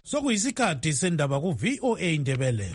sokuyisikhathi sendaba ku-VOA Indebele.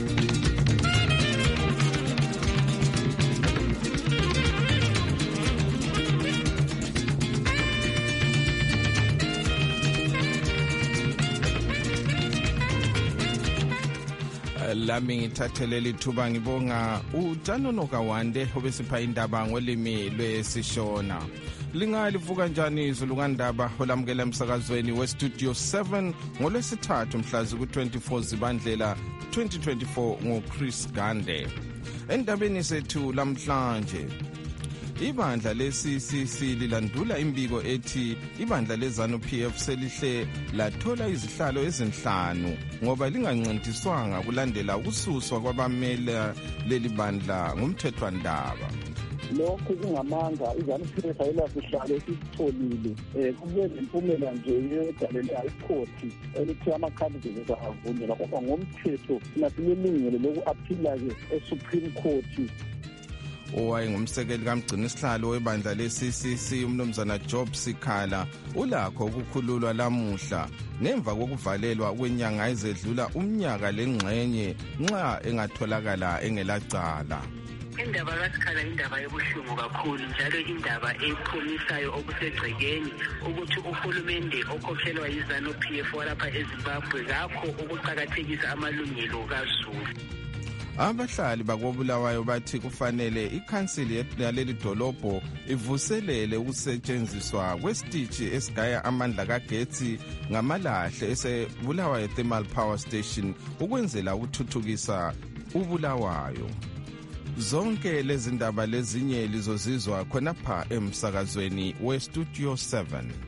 Lami ngithatheleli thuba ngibonga uJanono Kawande obesipha indaba ngolimi lwesiShona. Lingalivuka njani izulu ngandaba olamukela emsakazweni weStudio 7 ngolwesithathu mhla ku-24 Zibandlela 2024 ngoChris Gande. Endabeni sethu lamhlanje, ibandla le-CCC lilandula imbiko ethi ibandla leZANU-PF selihle lathola izihlalo ezinhlanu ngoba lingancintiswanga kulandela ukususwa kwabamela leli bandla ngumthethwandaba. Lokhu kungamanga iZANU-PF ayilasihlalo esitholile kube nempumela nje yedalela ikhoti elithi ama-candidates avunyelwa kodwa ngomthetho nasililungelo loku-aphila-ke eSupreme Court. Owayengumsekeli kamgcini isihlalo webandla le-CCC umnumzana Job Sikhala ulakho ukukhululwa lamuhla ngemva kokuvalelwa kwenyanga ezedlula umnyaka lengxenye nxa engatholakala engelacala. Indaba kaSikhala indaba ebuhlungu kakhulu njalo indaba ephumisayo okusegcekeni ukuthi uhulumende okhokhelwa yiZANU-PF walapha eZimbabwe kakho ukuqakathekisa amalungelo kaZulu. Abahlali bakobulawayo bathi kufanele ikhansili yaleli dolobho ivuselele ukusetshenziswa kwesitishi esigaya amandla kagetsi ngamalahle esebulawayo Thermal Power Station ukwenzela ukuthuthukisa ubulawayo. Zonke lezi ndaba lezinye lizozizwa khonapha emsakazweni weStudio 7.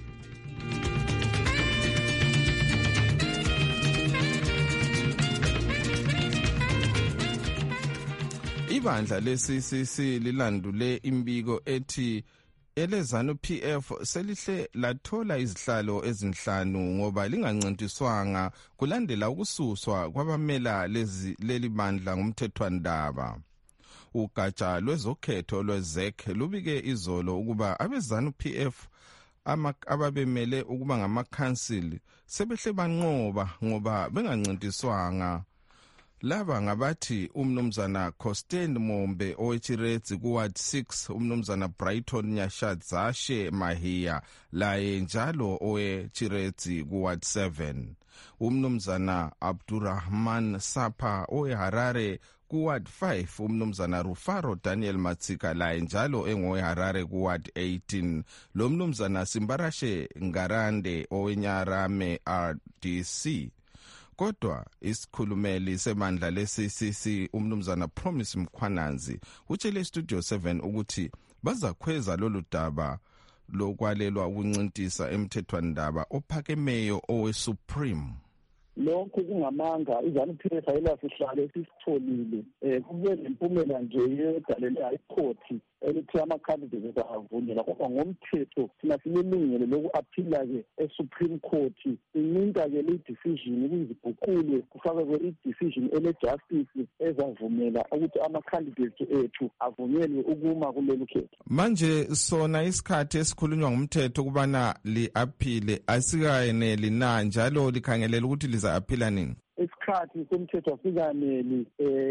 Ibandla le-CCC lilandule imbiko ethi eleZANU-PF selihle lathola izihlalo ezinhlanu ngoba lingancintiswanga kulandela ukususwa kwabamela leli bandla ngumthethwandaba. Ugatsha lwezokhetho lweZEC lubike izolo ukuba abeZANU-PF ababemele ukuba ngamakhansili sebehle banqoba ngoba bengancintiswanga. Laba ngabathi umnumzana Costain Mombe oweChiredzi kuWard 6, umnumzana Brighton Nyashadzashe Mahiya laye njalo oweChiredzi kuWard 7, umnumzana Abdurrahman Sapa oweHarare kuWard 5, umnumzana Rufaro Daniel Matsika laye njalo engoweHarare kuWard 18, lo mnumzana Simbarashe Ngarande oweNyarame RDC. Kodwa isikhulumeli sebandla le-CCC umnumzana Promise Mkhwananzi utshele Studio 7 ukuthi bazakhweza lolu daba lokwalelwa ukuncintisa emthethwandaba ophakemeyo oweSupreme. Lokhu kungamanga iZANU-PF ayilasihlalo esisitholile kube nempumela nje yedalela ikhoti elithi ama-candidates avunyelwa kodwa ngomthetho nasililungelo loku-aphila-ke eSupreme Court ininka-ke le-decision kuyiziguqule kufakwe i-decision ele-justice ezavumela ukuthi ama-candidates ethu avunyelwe ukuma kuleli khetho. Manje sona isikhathi esikhulunywa ngumthetho ukubana li-aphile asikayeneli na njalo likhangelela ukuthi liza-aphila nini? Isikhathi somthetho asikaneli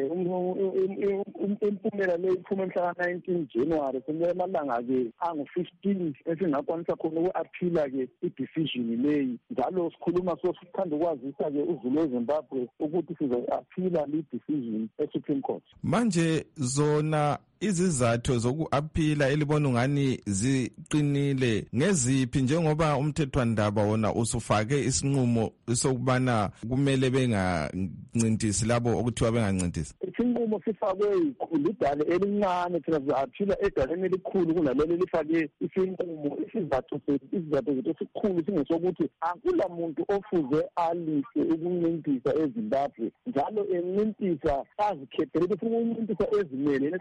impumela le iphuma mhla ka-19 January kunemalanga-ke angu-15 esingakwanisa khona uku-aphila-ke i-decision leyi. Njalo sikhuluma sithanda ukwazisa-ke uzulu weZimbabwe ukuthi siza-aphila le-decision eSupreme Court. Manje zona izizathu zoku-aphila elibona ungani ziqinile ngeziphi njengoba umthethwandaba wona usufake isinqumo sokubana kumele bengancintisi labo okuthiwa bengancintisi? Isinqumo sifakwe lidale elincane thina siza-aphila edaleni elikhulu kunalelo lifake isinqumo. Isizathu zethu esikhulu singesokuthi akula muntu ofuze alise ukuncintisa eZimbabwe njalo encintisa azikhethele ukuthi ukuncintisa ezimele esingathi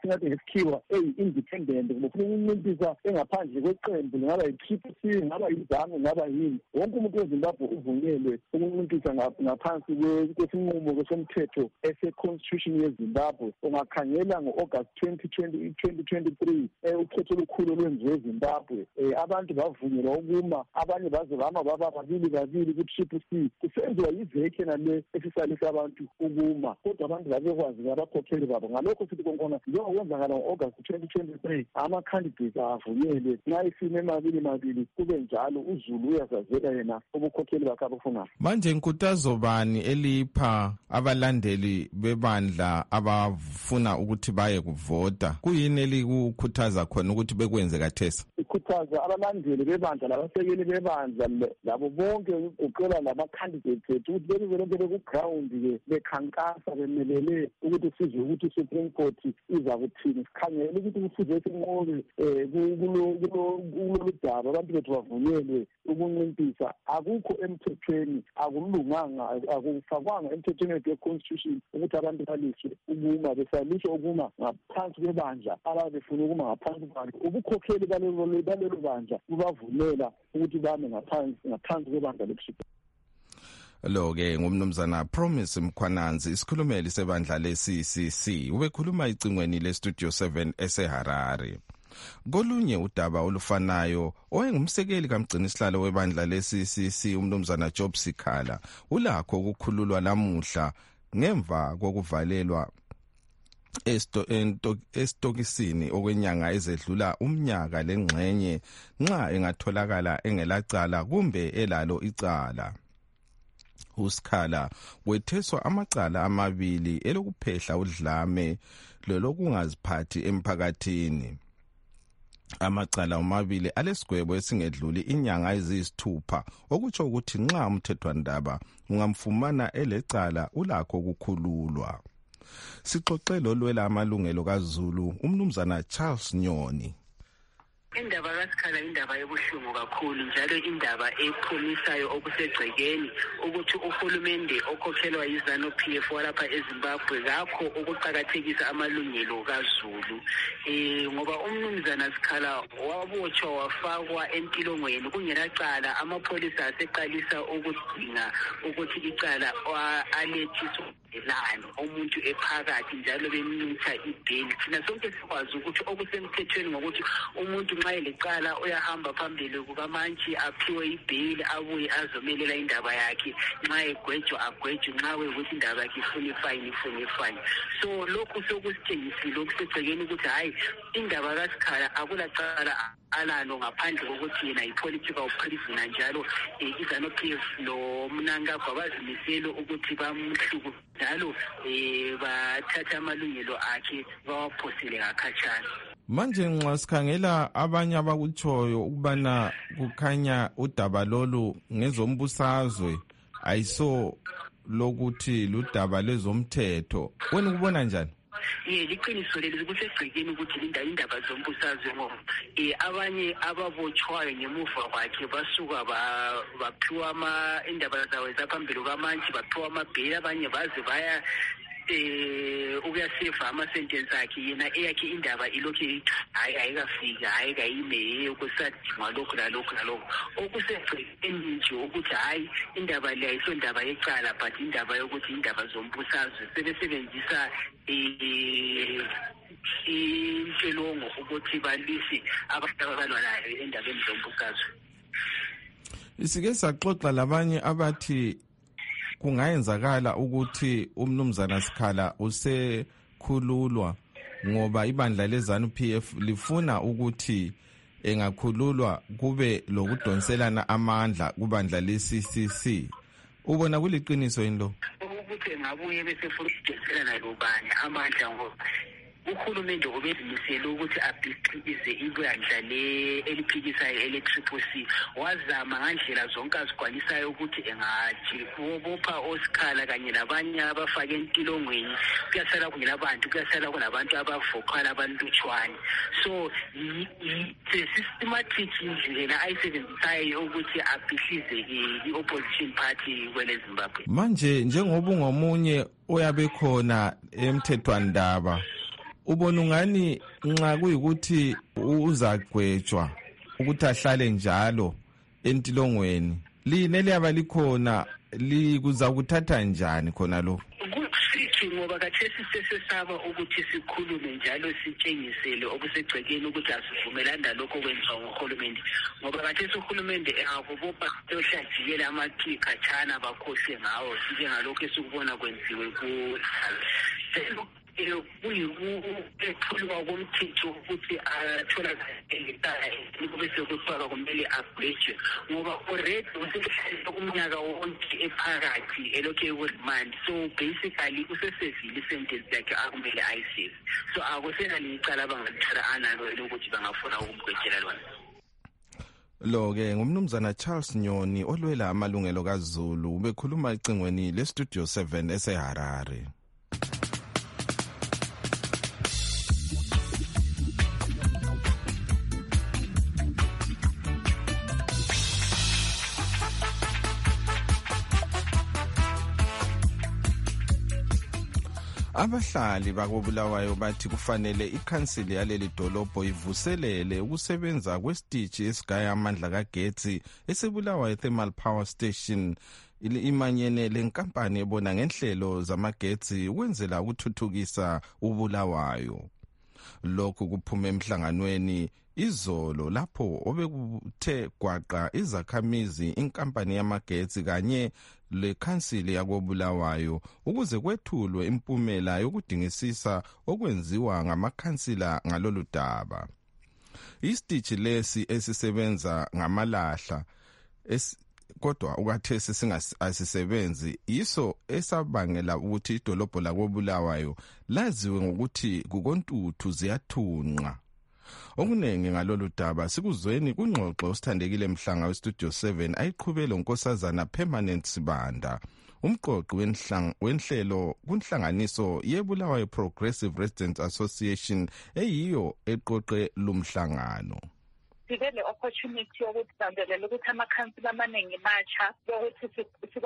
ukuyakhiwa eyi-independent, ufuna ukuncintiswa engaphandle kweqembu, ngaba yi-Triple C, ngaba yizangu, ngaba yini. Wonke umuntu weZimbabwe uvunyelwe ukuncintiswa ngaphansi kwesinqumo somthetho ese-constitution yeZimbabwe. Ungakhangela ngo-August 2023 ukhetho olukhulu olwenziwe eZimbabwe, abantu bavunyelwa ukuma, abanye baze bama baba babili ku-Triple C, kusenziwa yiveke nale esisalisa abantu ukuma, kodwa abantu babekwazi abakhokheli babo. Ngalokho sithi konkhona njengokwenzakala ngo-August 2023 ama-candidates avunyelwe, nxa isimo emabili kube njalo, uZulu uyazazela yena ubukhokheli bakhe abufunayo. Manje inkuthazo bani elipha abalandeli bebandla abafuna ukuthi baye kuvota? Kuyini elikukhuthaza khona ukuthi bekwenze kathesi? Ikhuthaza abalandeli bebandla, labasekeli bebandla, labo bonke uqela lama-candidates ethu ukuthi belizolonke beku-ground-ke bekhankasa bemelele ukuthi sizwe ukuthi i-Supreme Court iza kuthini. Sikhangele ukuthi kufuze sinqobe kulolu daba, abantu bethu bavunyelwe ukuncintisa. Akukho emthethweni, akulunganga, akufakwanga emthethweni wethu we-constitution ukuthi abantu baliswe ukuma, besaliswe ukuma ngaphansi kwebandla ababefuna ukuma ngaphansi kwalo. Ubukhokheli balelo bandla bubavumela ukuthi bame ngaphansi kwebandla lekusiphi. Lo-ke ngumnumzana Promise Mkhwananzi, isikhulumeli sebandla le-CCC, ubekhuluma icingweni le-Studio 7 eseHarare. Kolunye udaba olufanayo, owayengumsekeli kamgcinisihlalo webandla le-CCC umnumzana Job Sikhala ulakho ukukhululwa lamuhla ngemva kokuvalelwa estokisini okwenyanga ezedlula umnyaka lengxenye nxa engatholakala engelacala kumbe elalo icala. uSikhala wetheswa amacala amabili elokuphehla udlame lolokungaziphathi emphakathini. Amacala amabili alesigwebo esingedluli inyanga eziyisithupha, okutsho ukuthi nxa umthethwandaba ungamfumana elecala ulakho ukukhululwa. Sixoxe lolwela amalungelo kaZulu umnumzana Charles Nyoni. Indaba kaSikhala indaba ebuhlungu kakhulu, njalo indaba ephumisayo okusegcekeni ukuthi uhulumende okhokhelwa yiZANU-PF walapha eZimbabwe ngakho ukuqakathekisa amalungelo kaZulu. Ngoba umnumzana Sikhala wabotshwa wafakwa entilongweni kungelacala, amapholisa aseqalisa ukudinga ukuthi icala alethiswe elani umuntu ephakathi njalo bemnitha ibheli. Thina sonke sikwazi ukuthi okusemthethweni ngokuthi umuntu nxa elecala uyahamba phambili kukamantshi aphiwe ibheli abuye azomelela indaba yakhe, nxa egwejwa agwejwe, nxa kuyikuthi indaba yakhe ifune ifine. So lokhu sokusitshengisile okusegcekeni ukuthi hayi indaba kaSikhala akulacala alalo ngaphandle kokuthi yena yi-political prisoner, njalo iZANU-PF noMnangagwa bazimisele ukuthi bamhluku njalo bathatha amalungelo akhe bawaphosele ngakhatshana. Manje nxa sikhangela abanye abakutshoyo ukubana kukhanya udaba lolu ngezombusazwe ayiso lokuthi ludaba lezomthetho, wena ukubona njani? Liqiniso leli kusegcekeni ukuthi indaba zombusazwe ngoba abanye ababotshwayo ngemuva kwakhe basuka baphiwa indaba zawo zaphambili kwamantshi, baphiwa amabheli, abanye baze baya ukuyaseva amasentensi akhe, yena eyakhe indaba ilokhu hayi ayikafiki, hayi kayime kusadingwa lokhu nalokhu. Okusegcekeni nje ukuthi hayi indaba le ayisondaba yecala but indaba yokuthi indaba zombusazwe sebesebenzisa inhlelongo ukuthi balise abantu abalwanayo endabeni zombusazwe. Isike saxoxa labanye abathi kungayenzakala ukuthi umnumzana Sikhala usekhululwa ngoba ibandla leZANU-PF lifuna ukuthi engakhululwa kube lokudonselana amandla kubandla le-CCC. Ubona kuliqiniso yini lo? Ukuthi ngabuye bese funa ukudonselana lobani amandla ngoba uhulumende ubezimisele ukuthi abhiqize ibandla eliphikisayo ele-Triple C. Wazama ngandlela zonke azigwanisayo ukuthi engajibopha oSikhala kanye nabanye abafake entilongweni, kuyasala kungelabantu, kuyasala kunabantu abavokala abalutshwane. So systematic indlela ayisebenzisayo ukuthi abhihlize i-opposition party kwele Zimbabwe. Manje njengoba ungomunye oyabe khona emthethwandaba, ubona ungani nxa kuyikuthi uzagwetshwa ukuthi ahlale njalo entilongweni line liyaba likhona likuza kuthatha njani khona lo? Ngoba kathesi sesesaba ukuthi sikhulume njalo sitshengisele okusegcekeni ukuthi asivumelani nalokho kwenziwa nguhulumende, ngoba kathesi uhulumende engakubopha yohlajikela amakhikhi khatshana bakhohlwe ngawo njengalokho esikubona kwenziwe kuyikuphulwa komthetho ukuthi atholakale kube sekuthiwa kumele agwetshwe, ngoba already usehlale umnyaka wonke ephakathi elokhu ekurimandi. So basically usesevile isentence yakhe akumele ayiseve. So akusenalo icala abangalithela analo elokuthi bangafuna ukumgwetshela lona. Lo-ke ngumnumzana Charles Nyoni olwela amalungelo kaZulu ubekhuluma ecingweni leStudio 7 eseHarare. Abahlali bakobulawayo bathi kufanele ikhansili yaleli dolobho ivuselele ukusebenza kwesitishi esigaya amandla kagetsi esebulawayo Thermal Power Station imanyene lenkampani ebona ngenhlelo zamagetsi ukwenzela ukuthuthukisa ubulawayo. Lokhu kuphume emhlanganweni izolo lapho obekuthe gwaqa izakhamizi inkampani yamagetsi kanye lekhansili yakobulawayo ukuze kwethulwe impumela yokudingisisa okwenziwa ngamakhansila ngalolu daba. Isitishi lesi esisebenza ngamalahla kodwa ukhathesi singasisebenzi yiso esabangela ukuthi idolobho lakobulawayo laziwe ngokuthi kukontuthu ziyathunqa. Okunengi ngalolu daba sikuzweni kungxoxo osithandekile Mhlanga weStudio 7 ayiqhubele unkosazana Permanent Sibanda, umqoqi wenhlelo kunhlanganiso yeBulawayo Progressive Residents Association eyiyo eqoqe lumhlangano. Sibe le opportunity yokuthi sandelela ukuthi amakhansila amaningi matsha yokuthi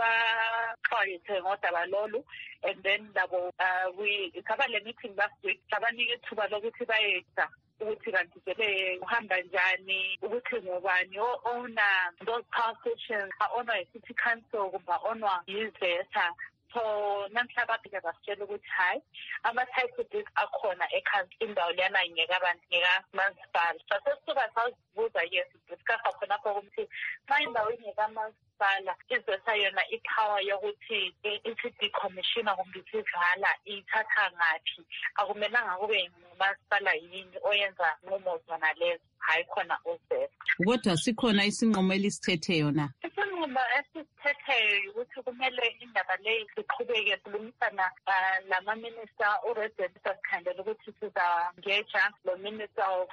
sibaxwayise ngodaba lolu, and then labo we cover le meeting last week sabanika ithuba lokuthi bayeza ukuthi kanti vele uhamba njani, ukuthi ngubani o-owner those power stations, a-owner yi-city council kumbe a-owner yi-VETA. So namhla baphinde basitshela ukuthi hayi ama-type deeds akhona ekhansi indawo leyana ngekamasipala. Sasesisuka sawuzibuza yes discussa khonapho ukuthi xa indawo ingekamasipala iVETA yona ipower yokuthi ithi decommissiona kumbe isivala ithatha ngaphi, akumelanga kube ngumasipala yini oyenza nqumo zona lezo, hayi khona uVETA. Kodwa sikhona isinqumo elisithetheyo na? Isinqumo esisithetheyo ukuthi kumele indaba leyi siqhubeke silungisana lama-minister uResident Sikhandela ukuthi siza-ngeja lo Minister of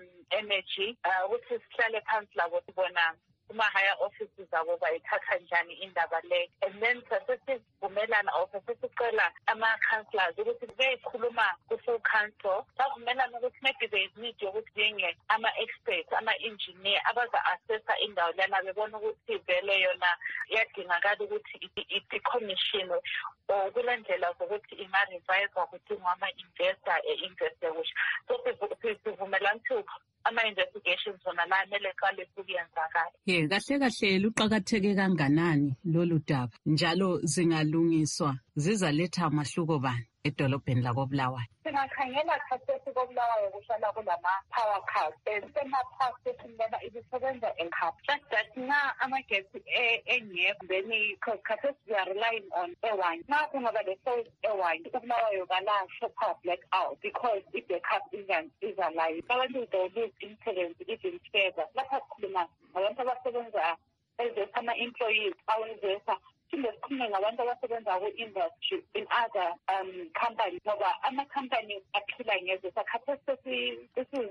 Energy ukuthi sihlale phansi labo sibona kuma-higher offices abo bayithatha njani indaba le, and then sasesivumelana or sasesicela ama-councillors ukuthi beyikhuluma ku-full council bavumelana ukuthi maybe there is need yokuthi njenge ama-experts ama-engineer abaza-assessa indawo lana bebona ukuthi vele yona iyadingakala ukuthi i-decommissionwe or kule ndlela zokuthi inga-reviswa ukuthi ngama-investor e-investe kuhle. So sivumelana ukuthi ama-investigations zona la mele qale ukuyenzakala. Kahle kahle luqakatheke kanganani lolu daba njalo zingalungiswa zizaletha amahluko bani edolobheni lakobulawayo? Singakhangela khathesi kobulawayo kuhlala kulama-power cuts sema-power station lena ibisebenza enkhathi just that na amagetsi engekho then because khathesi we are relying on airwine. Na kungaba le-source airwine ukubulawayo kalasho power black out because i-backup is alive. Abantu they lose influence even further. Lapha sikhuluma ngabantu abasebenza eVETA ama-employees aweVETA phinde sikhulume ngabantu abasebenza ku-industry in other companies ngoba ama-companies aphila ngeVETA. Khathesi this is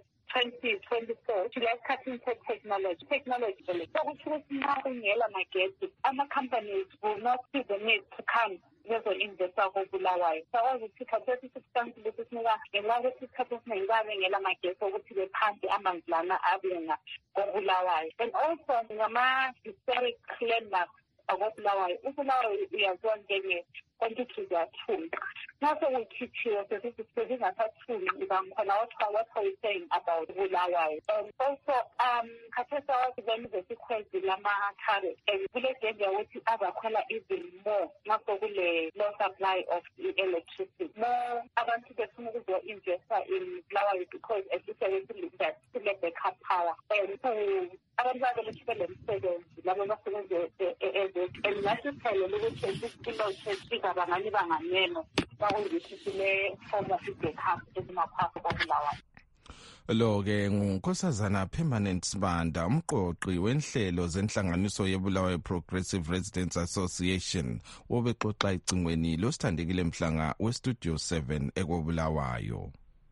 2024 let's cut into technology vele sokuthi ukuthi nxa kungela magetsi ama-companies will not see the need to come bezo-investa kobulawayo. Sakwazi ukuthi khathesi substance lesi sinika ngenxa yokuthi isikhathi esiningi babengela magetsi ukuthi bephansi amanzi lana abenga kobulawayo, and also ngama-historic landmarks akobulawayo. Ubulawayo uyaziwa konke siyathunga. Nase ukhithiwe sesingathathuli ngibangkhona what are you saying about Bulawayo? And also khathesa wasibona izekhwezi lama-carrot and kule danger ukuthi azakhwela even more nase kule low supply of electricity. More abantu befuna ukuzo-investa in Bulawayo because as you said, that sile backup power. And so abantu babelethibele msebenzi labo basebenze and ngasiphelele ukuthi isilo sizabangani banganeno bakungithi sile former backup ezimaphakathi kwaBulawayo. Lo-ke nguNkosazana Permanent Sibanda, umqoqi wenhlelo zenhlanganiso yeBulawayo Progressive Residents Association, obexoxa icingweni losithandekile Mhlanga weStudio 7 ekwaBulawayo.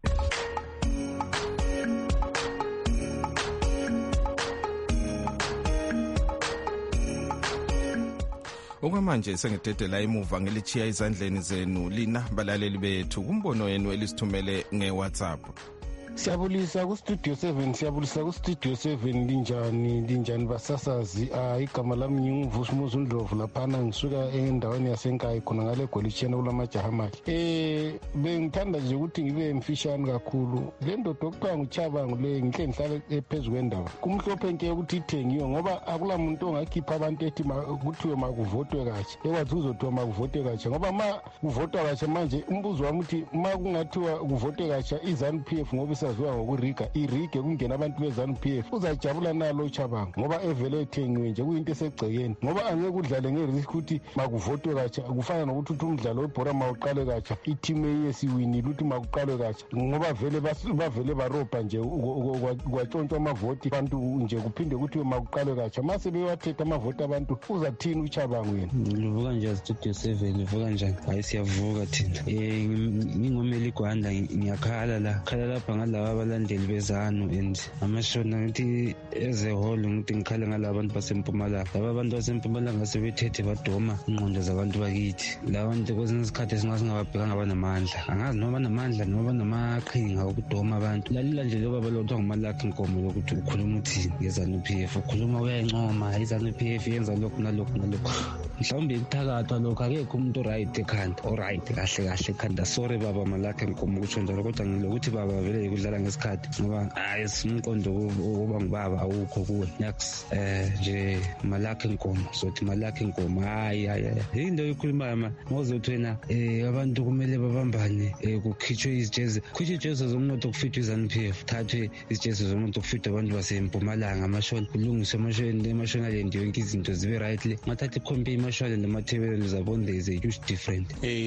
Okwamanje sengidedela emuva ngelichiya izandleni zenu lina balaleli bethu kumbono wenu elisithumele ngeWhatsApp. Siyabulisa ku Studio 7, siyabulisa ku Studio 7 linjani basasazi. Igama lami nginguvusumuzi uNdlovu laphana ngisuka endaweni yaseNkayi khona ngale Golitsheni kulamajaha amahle. Bengithanda nje ukuthi ngibe mfishane kakhulu. Le ndoda okuthiwa nguChabangu le ngihle ngihlale ephezulu kwendaba. Kumhlophe nke ukuthi ithengiwe ngoba akula muntu ongakhipha abantu ethi kuthiwe makuvotwe kahle. Ekwathi uzothiwa makuvotwe kahle ngoba ma kuvotwa kahle manje umbuzo wami uthi ma kungathiwa kuvotwe kahle iZANU-PF ngoba saziwa ngokuriga irige kungena abantu beZANU-PF uzajabula nalo uChabangu ngoba evele ethengiwe nje kuyinto esegcekeni ngoba angeke udlale ngerisk ukuthi makuvotwe kahle kufana nokuthi uthi umdlalo webhola mawuqale kahle iteam yesiwinile ukuthi makuqalwe kahle ngoba bavele barobha nje kwatshontshwa amavoti abantu nje kuphinde kuthiwe makuqalwe kahle mase bewathetha amavoti abantu uzathini uChabangu yena. Livuka nje Studio 7 livuka njani? Hayi siyavuka thina. Ngingomeli Gwanda ngiyakhala lapha laba abalandeli beZANU and amashona ngithi as a whole ngithi ngikhala ngalaba bantu basempumalanga. Laba abantu basempumalanga sebethethe badoma ingqondo zabantu bakithi. Laba bantu kwesinye isikhathi singababhekanga banamandla. Angazi noma banamandla noma banamaqhinga okudoma abantu. Lalela nje loba balotha ngumalakhe inkomo lokuthi ukhuluma uthini ngeZANU-PF. Ukhuluma uyayincoma iZANU-PF yenza lokhu nalokhu nalokhu. Mhlawumbe ikuthakathwa lokho akekho umuntu oright ekhanda. Alright kahle ekhanda. Sorry baba malakhe inkomo ukuthi njalo kodwa ngilokuthi baba vele kudlala ngesikhathi ngoba hayi simqondo ukuba ngibaba awukho kuwe next nje malakhe inkomo sothi malakhe inkomo hayi into yokukhuluma ma ngozothi wena abantu kumele babambane kukhitshwe izijezi zomnotho kufithwe iZANU-PF thathwe izijezi zomnotho kufithwe abantu basempumalanga amashoni kulungiswe amashoni alende yonke izinto zibe rightly mathatha ikhompe imashoni namathebelelo zabonde is a huge different.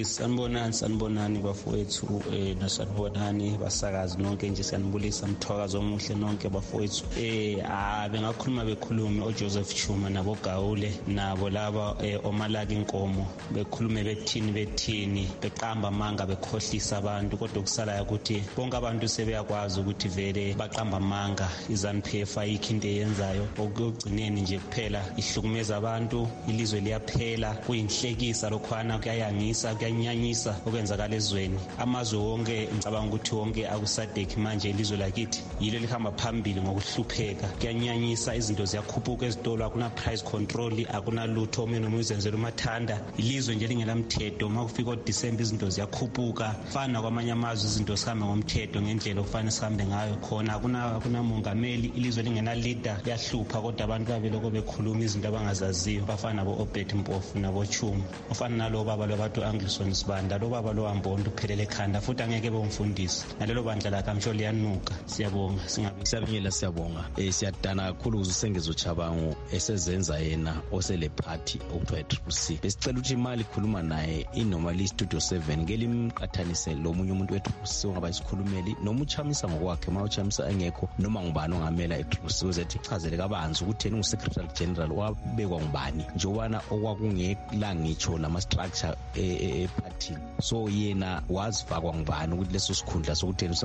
Sanibonani bafowethu nasanibonani basakazi nonke nje siyanibulisa mthwakazi omuhle nonke bafowethu. Bengakhuluma bekhulume oJoseph Chuma nabo Gawule nabo laba omalaka inkomo bekhulume bethini beqamba amanga bekhohlisa abantu kodwa kusala ukuthi bonke abantu sebeyakwazi ukuthi vele baqamba amanga iZANU-PF ayikho into eyenzayo okugcineni nje kuphela ihlukumeza abantu ilizwe liyaphela kuyinhlekisa lokhwana kuyayangisa kuyanyanyisa okwenzakala ezweni amazwe wonke ngicabanga ukuthi wonke akusadeki manje ilizwe lakithi yilo lihamba phambili ngokuhlupheka kuyanyanyisa izinto ziyakhuphuka ezitolo akuna price control akuna lutho omene umuzenzela umathanda ilizwe nje lingelamthetho makufika uDisemba izinto ziyakhuphuka fana kwamanye amazwe izinto sihambe ngomthetho ngendlela okufanele sihambe ngayo khona akuna mongameli ilizwe lingena leader liyahlupha kodwa abantu babeloko bekhuluma izinto abangazaziyo bafana nabo Obed Mpofu nabo Chuma ofana nalo baba lobathu Anglison Sibanda lo baba lo hambonto uphelele ekhanda futhi angeke bomfundisi nalelo bandla la kamsho liyanuka. Siyabonga siyabingelela siyabonga siyadana kakhulu uzengezo Chabangu esezenza yena osele party okuthiwa iTCC besicela ukuthi imali ikhuluma naye inormally Studio 7 ngelimqathanise lo munye umuntu weTCC ongaba isikhulumeli noma uchamisa ngokwakhe ma uchamisa engekho noma ngubani ongamela iTCC uzethi ichazele kabanzi ukuthi yena uSecretary General wabekwa ngubani njobana okwakungela ngitsho nama structure eparty so yena wazifakwa ngubani ukuthi leso sikhundla sokuthi yena uSecretary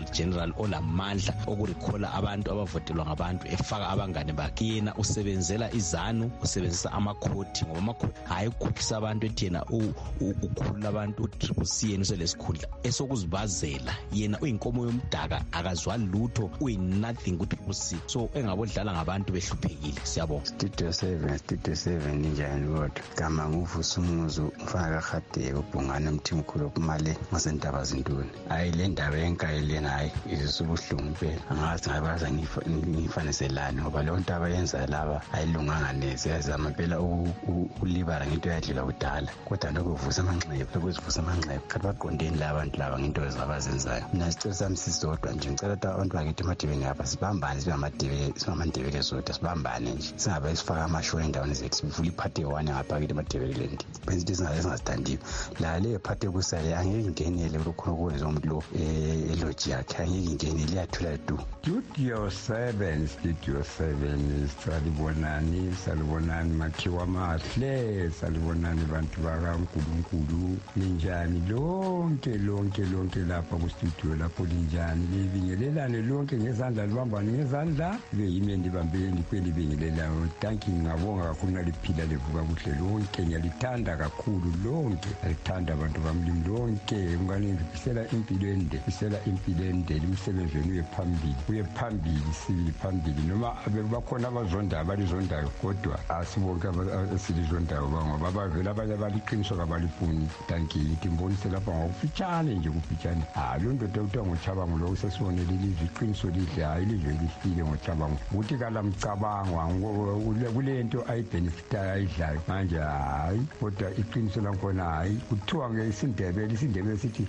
general olamandla okurecalla abantu abavotelwa ngabantu efaka abangane bakhe. Yena usebenzela izanu, usebenzisa amakhoti ngoba amakhoti hayikhulisa abantu ethi yena ukhulula abantu u-CCC yena uselesikhundla esokuzibazela. Yena uyinkomo yomdaka akazwa lutho, uyi-nothing ku-CCC, so engabodlala ngabantu behluphekile. Siyabonga. Studio 7 njani kodwa gama nguvusa umuzu mfana kaHadebe ubhungane umthimkhulu opumale ngasendaba zintoni. Hayi le ndaba yenkayeleni hayi izisubuhlungu impela. Angazi ngabaza ngifaniselani ngoba lo nto abayenza laba ayilunganga neze. Yazama impela ukulibala ngento yadlula kudala kodwa nokuvusa amanxeba kanti baqondeni la bantu laba ngento ezabazenzayo. Mina sicela sami sisodwa nje ngicela abantu bakithi emadebeni apha sibambane singamandebele sodwa sibambane nje singabe sifaka amashoni endaweni zethu sivula iphathi ewane ngapha kithi emadebeleni benza izinto ezingazithandiyo. La le phathi kusale angeke ingenele lokho okwenza umuntu lo eloji yakhe angeke ingenele iyathula du. Studio 7 salibonani makhiwa mahle salibonani bantu bakaNkulunkulu ninjani lonke lapha ku studio lapho linjani libingelelane lonke ngezandla libambane ngezandla libe yimi ndibambeleni kweli bingelelayo. Thank you ngabonga kakhulu naliphila livuka kuhle lonke ngiyalithanda kakhulu lonke alithanda abantu bamlimi lonke ngani ngifisela impilo ende imisebenzi wenu uye phambili sibili phambili noma bakhona abalizondayo kodwa asibonke asilizondayo ngoba bavela abanye baliqiniso kabalifuni. Thank you ngithi mbonise lapha ngokufitshane nje kufitshane lo ndoda uthiwa ngoChabangu lo usesibonele ilizwe iqiniso lihle hayi ilizwe lihlile ngoChabangu ukuthi kalamcabangwa kulento ayibhenefitayo ayidlayo manje hayi kodwa iqiniso lakhona hayi kuthiwa ngesindebele sithi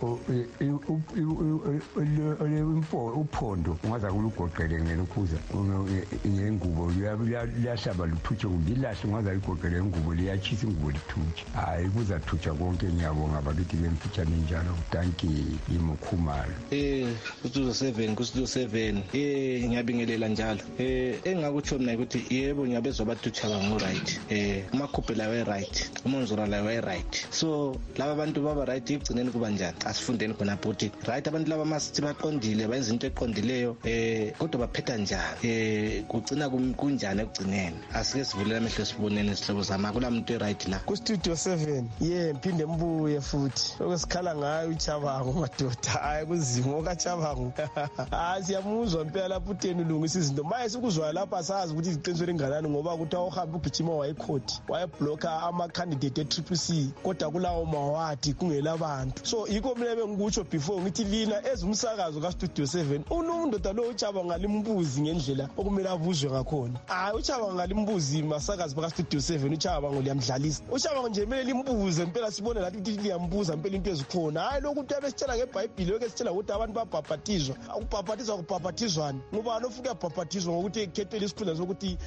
uphondo ungaza kulugoqele ngelokhuza ngengubo liyahlaba luthutshe kumbe ilahle ungaza ligoqele ngengubo liyatshisa ingubo lithutshe hayi kuzathutsha konke. Ngiyabonga bakithi bemfitshane njalo. Thank you imukhumalo kustudio 7 ngiyabingelela njalo. Engakutsho mina ukuthi yebo ngiyabezwa bathi uChabangu right, umakhuphe la we right, uMonzura la we right, so laba bantu baba right igcineni kuba njani asifundeni khona futhi right. Abantu laba masithi baqondile bayenza into eqondileyo kodwa baphetha njani kugcina kunjani ekugcineni. Asike sivulela amehlo sibonene isihlobo zama kula muntu right la ku studio 7 mphinde mbuye futhi okusikhala ngayo uChabangu madoda hayi kuzimo kaChabangu siyamuzwa impela lapho utheni ulungisa izinto maye sikuzwa lapha sazi ukuthi iqiniso linganani ngoba ukuthi awuhamba ugijima wayikhoti wayeblocka ama-candidate e-CCC kodwa kulawo mawadi kungela abantu. So yikho mina bengikutsho before ngithi lina ezumsakazo kaStudio 7 unondoda lo uChabangu ngalimbuzi ngendlela okumele abuzwe ngakhona. uChabangu ngalimbuzi masakazi bakaStudio 7 uChabangu liyamdlalisa. uChabangu nje kumele limbuze impela sibone lathi ukuthi liyambuza impela into ezikhona hayi lokhu abesitshela ngeBhayibheli lokho esitshela ukuthi abantu babhabhatizwa. Ukubhabhathizwani ngoba nofika ubhabhathizwa ngokuthi ekhethele isikhundla sokuthi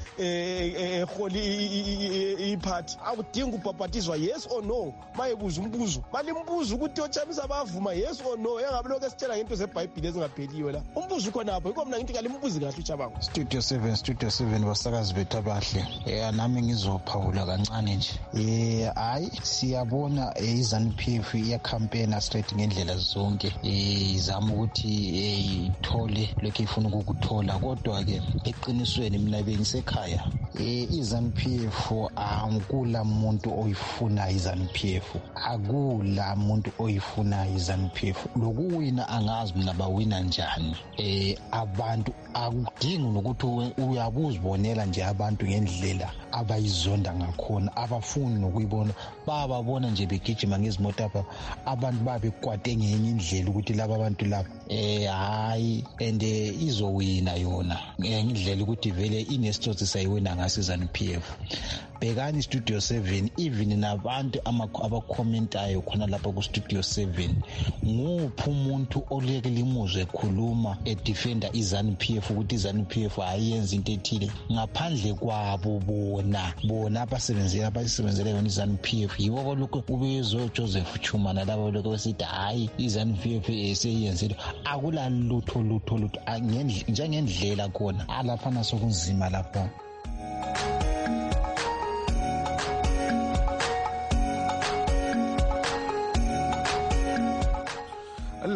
eholi iphathi akudinga ubhabhathizwa yes or no. Mayebuza umbuzo malimbuza ukuthi ochamisa bavuma yes or no engabe lokho esitshela ngento zeBhayibheli ezingapheliwe la umbuzo ukhona apho. Yikho mina ngithi kalimbuzi kahle uChabangu. Studio 7 basakazi bethu abahle nami ngizophawula kancane nje hayi siyabona iZANU-PF iyakhampena straight ngendlela zonke izama ukuthi ithole lokho ifuna ukukuthola kodwa ke eqinisweni mina bengisekhaya iZANU-PF akula muntu oyifuna iZANU-PF akula muntu oyifuna iZANU-PF lokuwina angazi mina bawina njani. Abantu akudingi nokuthi uyabuzibonela nje abantu ngendlela abayizonda ngakhona abafuni nokuyibona bababona nje begijima ngezimoto apha abantu babekwate ngenye indlela ukuthi laba abantu laba hayi and izowina yona ngendlela ukuthi vele inesitsotsi sayiwina ngaso iZANU-PF. Bhekani Studio 7 even nabantu abakhomentayo khona lapha ku Studio 7 nguphi umuntu oleke limuzwe ekhuluma edefenda iZANU-PF ukuthi iZANU-PF ayenza into ethile ngaphandle kwabo bona abasebenzela yona iZANU-PF. Yibo lokho ubezwe Joseph Chumana laba lokho besithi hayi iZANU-PF eseyenzile akula lutho njengendlela khona alapha nasokunzima lapho.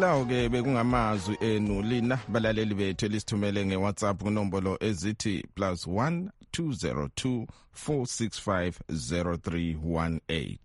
Lawo ke bekungamazwi enu lina balaleli bethu elisithumele ngeWhatsApp kunombolo ezithi +1 202 465 0318.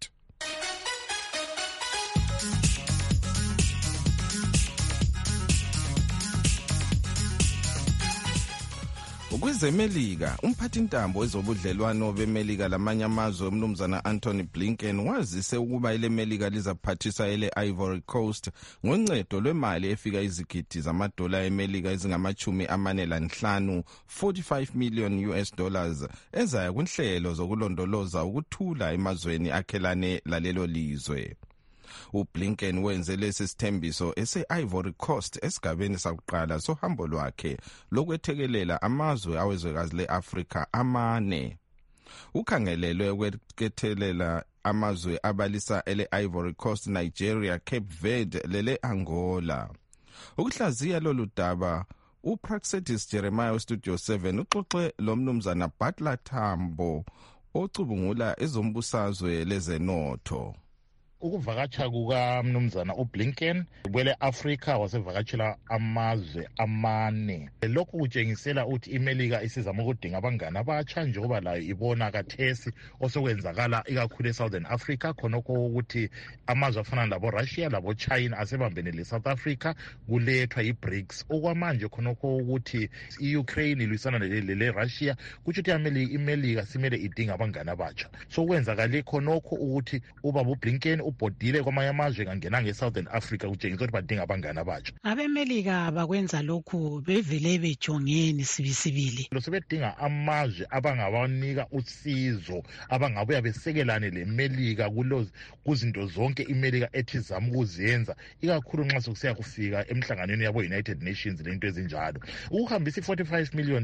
Kwezemelika, umphathintambo wezobudlelwano bemelika lamanye amazwe umnumzana Anthony Blinken wazise ukuba ile Melika lizaphathisa ele Ivory Coast ngoncedo lwemali efika izigidi zamadola emelika ezingama-45 $45 million ezaya kunhlelo zokulondoloza ukuthula emazweni akhelane lalelo lizwe. uBlinken wenze lesi sithembiso ese-Ivory Coast esigabeni sakuqala sohambo lwakhe lokwethekelela amazwe awezwekazi le-Afrika amane. Ukhangelelwe ukwethekelela amazwe abalisa ele-Ivory Coast, Nigeria, Cape Verde lele Angola. Ukuhlaziya lolu daba uPraxedis Jeremiah Studio 7 uxoxe lo mnumzana Butler Tambo ocubungula ezombusazwe lezenotho. Ukuvakatsha kukamnumzana uBlinken kwele Africa wasevakatshela amazwe amane. Lokhu kutshengisela ukuthi iMelika isizama ukudinga abangani abatsha njengoba layo ibona kathesi osokwenzakala ikakhulu eSouthern Africa khonokho ukuthi amazwe afana labo Russia labo China asebambene leSouth Africa kulethwa iBRICS. Okwamanje khonokho ukuthi iUkraine ilwisana le Russia kuthi iMelika simele idinga abangani abatsha. So kwenzakale khonokho ukuthi ubaba uBlinken ubhodile kwamanye amazwe kangena ngeSouthern Africa kutshengisa ukuthi badinga abangani abatsha. AbeMelika bakwenza lokhu bevele bejongeni sibisibili. Lo sebedinga amazwe abangabanika usizo abangabuya besekelane leMelika kuzinto zonke iMelika ethi zama ukuzenza ikakhulu nxa sokusiya kufika emhlanganweni yabo United Nations lento ezinjalo. Ukuhambisa $45 million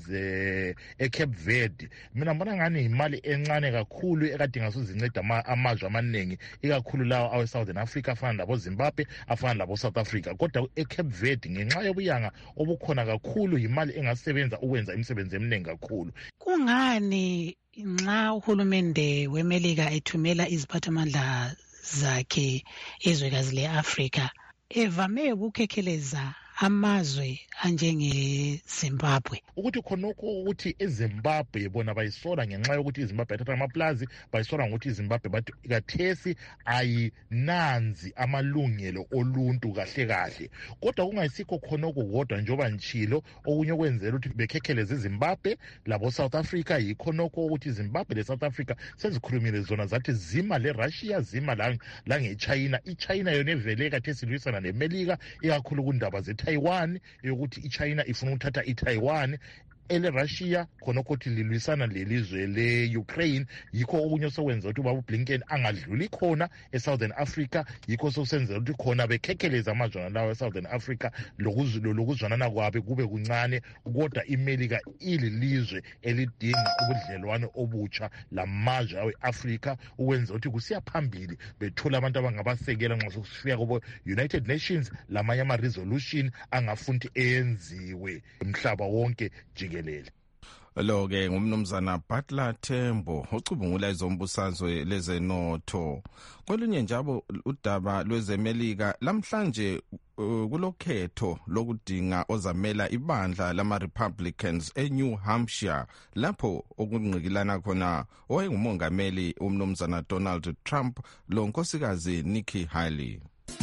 eCape Verde mina mbona ngani imali encane kakhulu ekadinga sozinceda amazwe amanengi ikakhulu lawo awe-Southern Africa afana labo Zimbabwe afana labo South Africa. Kodwa eCape Verde ngenxa yobuyanga obukhona kakhulu imali engasebenza ukwenza imisebenzi eminingi kakhulu. Kungani nxa uhulumende weMelika ethumela iziphathamandla zakhe ezwekazi le-Afrika evame ukukhekheleza amazwe anjengeZimbabwe? Ukuthi khonokho ukuthi eZimbabwe bona bayisola ngenxa yokuthi iZimbabwe yathatha amaplazi, bayisola ngokuthi iZimbabwe bathi kathesi ayinanzi amalungelo oluntu kahle kahle. Kodwa kungayisikho khonokho kodwa njoba njilo okunye kwenzela ukuthi bekhekheleze iZimbabwe labo South Africa yikhonokho ukuthi iZimbabwe leSouth Africa sezikhulumile zona zathi zima leRussia zima la ngeChina. iChina yona evele kathesi ilwisana neMelika ikakhulu kundaba zeTaiwan yokuthi iChina ifuna ukuthatha iTaiwan. ele-Russia khonokho ukuthi lilwisana lelizwe le-Ukraine yikho okunye sokwenza ukuthi ubaba uBlinken angadluli khona eSouthern Africa. Yikho sokusenzela ukuthi khona bekhekheleza amazwana lawo eSouthern Africa lokuzwanana kwabe kube kuncane. Kodwa iMelika ililizwe elidinga ubudlelwano obutsha lamazwe awe-Africa ukwenza ukuthi kusiya phambili bethola abantu abangabasekela nxa sokufika kubo United Nations lamanye ama-resolution angafuthi enziwe umhlaba wonke jikelele. Lo ke ngumnumzana Butler Tembo ocubungula ezombusazwe lezenotho. Kolunye njalo udaba lwezemelika lamhlanje kulokhetho lokudinga ozamela ibandla lama-Republicans eNew Hampshire lapho okungqikilana khona owayengumongameli umnumzana Donald Trump lo nkosikazi Nikki Haley.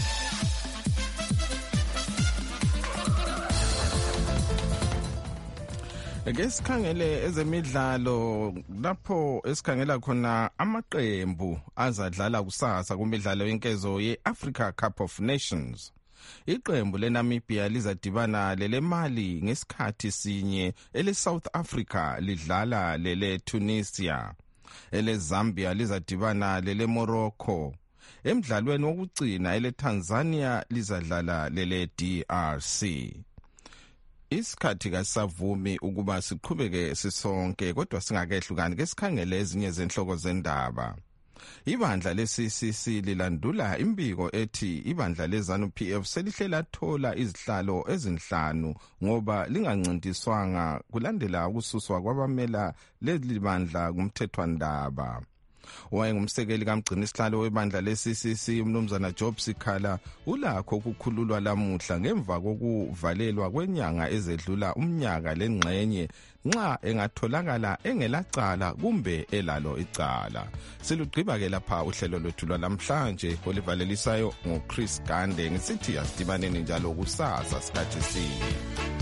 Ngesikhangele ezemidlalo lapho esikhangela khona amaqembu azadlala kusasa kumidlalo yenkezo ye-Africa Cup of Nations. Iqembu leNamibia lizadibana leMali ngesikhathi sinye, ele-South Africa lidlala lele-Tunisia, ele-Zambia lizadibana lele-Morocco. Emidlalweni wokugcina ele-Tanzania lizadlala lele-DRC. Isikhathi kasavumi ukuba siqhubeke sisonke kodwa singakehlukani ke sikhangele ezinye zenhloko zendaba. Ibandla le-CCC lilandula imbiko ethi ibandla leZANU-PF selihlela thola izihlalo ezinhlanu ngoba lingancintiswanga kulandela ukususwa kwabamela leli bandla kumthethwandaba. Owayengumsekeli kamgcini isihlalo webandla le-CCC umnumzana Job Sikhala ulakho ukukhululwa lamuhla ngemva kokuvalelwa kwenyanga ezedlula umnyaka lengxenye nxa engatholakala engelacala kumbe elalo icala. Silugqiba ke lapha uhlelo lwethu lwalamhlanje olivalelisayo ngoChris Gande ngisithi asidibaneni njalo kusasa sikhathi sinye.